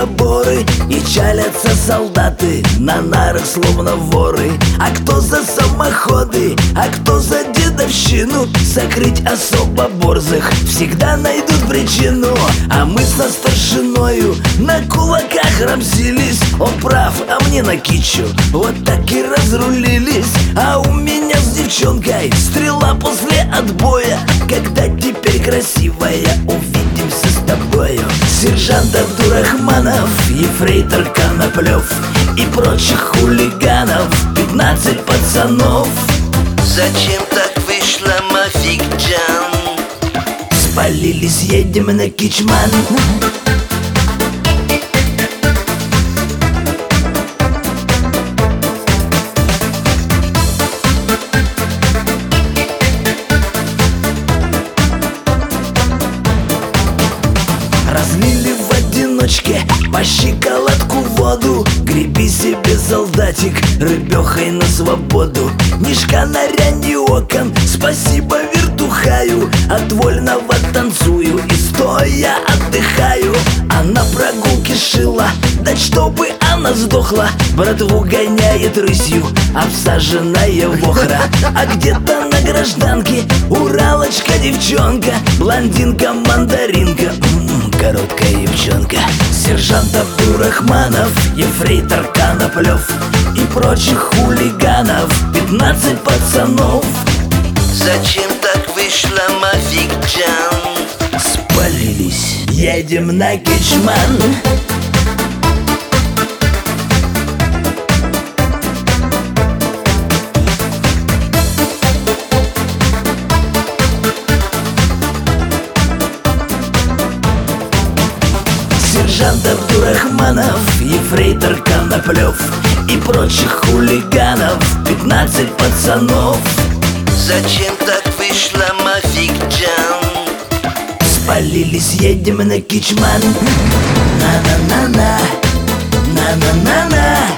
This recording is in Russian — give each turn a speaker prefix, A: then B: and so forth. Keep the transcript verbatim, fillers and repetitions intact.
A: заборы, и чалятся солдаты на нарах, словно воры. А кто за самоходы, а кто за дедовщину, закрыть особо борзых всегда найдут причину. А мы со старшиною на кулаках рамсились. Он прав, а мне на кичу, вот так и разрулились. А у меня с девчонкой стрела после отбоя. Когда теперь красивая, увидимся с тобою. Сержант Абдурахманов, ефрейтор Коноплев и прочих хулиганов пятнадцать пацанов.
B: Зачем так вышло, Мафикджан?
A: Спалились, едем на Кичман. Разлили в одиночке по щиколотку воду. Греби себе, солдатик, рыбехой на свободу. Ни шканаря, ни окон, спасибо вертухаю. От вольного танцую и стоя отдыхаю. А на прогулке шила, да чтобы она сдохла. Братву гоняет рысью обсаженная вохра. А где-то на гражданке уралочка девчонка, блондинка-мандаринка, м-м, короткая девчонка. Сержант Абдурахманов, ефрейтор Коноплев и прочих хулиганов пятнадцать пацанов.
B: Зачем так вышло, Мафикджан?
A: Спалились, едем на Кичман. Сержант Абдурахманов, ефрейтор Коноплев и прочих хулиганов пятнадцать пацанов.
B: Зачем так вышло, Мафикджан?
A: Спалились, едем на Кичман. На-на-на-на, на-на-на-на.